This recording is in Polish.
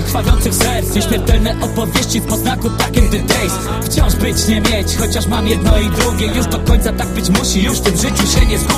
krwawiących serc, nieśmiertelne opowieści w poznaku takim the days. Wciąż być, nie mieć, chociaż mam jedno i drugie. Już do końca tak być musi, już w tym życiu się nie zgubię.